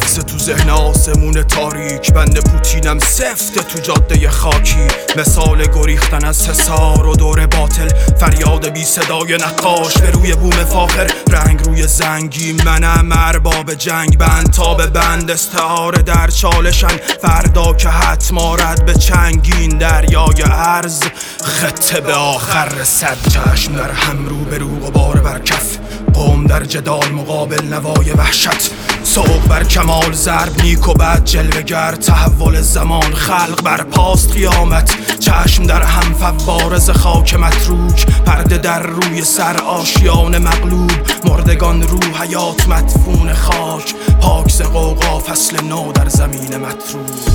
عکس تو ذهن آسمون تاریک، بند پوتینم سفته تو جاده خاکی. مثال گریختن از حصار و دور باطل، فریاد بی صدای نقاش به روی بوم فاخر. رنگ روی زنگی منم ارباب جنگ، بند تا به بند استعاره در چالشن. فردا که حتما رد به چنگین دریای ارز، خطه به آخر رسد. چشم در هم رو به رو غبار بر کف، قوم در جدال مقابل نوای وحشت. صبح بر کمال ضرب نیک و بد جلوه‌گر، تحول زمان خلق بر پاست قیامت. چشم در هم فواره ز خاک متروک، پرده در روی سر آشیان مغلوب. مردگان رو حیات مدفون خاک، پاک ز غوغا فصل نو در زمین متروک.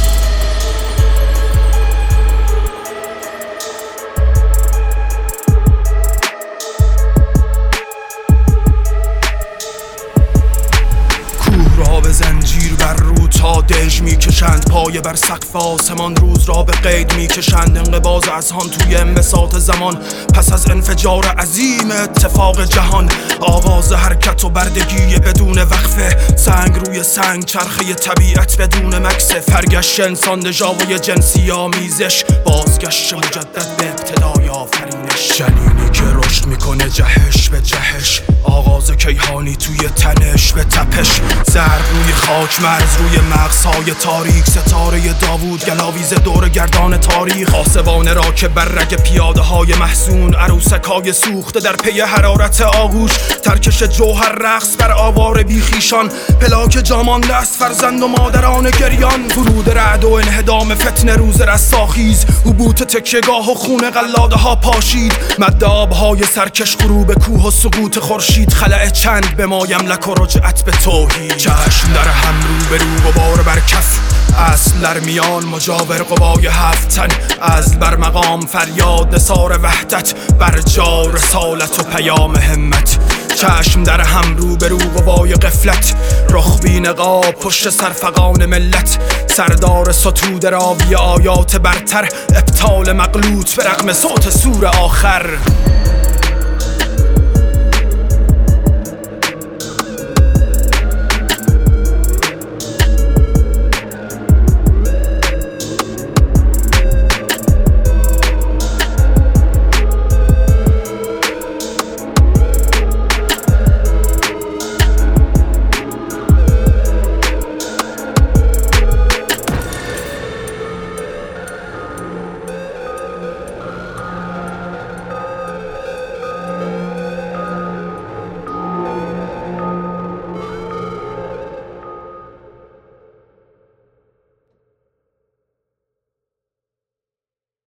را به زنجیر بر رو تا دژ میکشند، پایه بر سقف آسمان روز را به قید میکشند. انقباض اذهان توی انبساط زمان، پس از انفجار عظیم اتفاق جهان. آغاز حرکت و بردگی بدون وقفه، سنگ روی سنگ چرخه طبیعت بدون مکسه. فرگشت انسان دژاوی جنسی آمیزش، بازگشت مجدد به ابتدای آفرینش. جنینی که رشد میکنه جهش به جهش، آغاز کیهانی توی تنش به تپش. ضرب روی خاک مرز روی مغزهای تاریک، ستاره داوود گلاویز دور گردان تاریخ. آسوانه را که بر رگ پیاده های محزون، عروسکای سوخته در پی حرارت آغوش. ترکش جوهر رقص بر آوار بیخیشان، پلاک جامانده است فرزند و مادران گریان. ورود رعد و انهدام فتنه روز رستاخیز، حبوط تکیه‌گاه و خون قلاده ها پاشید. مد آبهای سرکش غروب کوه و سقوط خورشید، خلأ چند به ما یملک و رجعت به توحید. چشم در هم رو به رو غبار بر کف، اصل در میان مجاور قبای هفتن. از بر مقام فریاد نثار وحدت، بر جا رسالت و پیام همت. چشم در هم رو به رو قبای غفلت، رخ بی نقاب پشت سرفغان ملت. سردار ستوده راوی آیات برتر، ابطال مغلوط به رغم صوت سور آخر.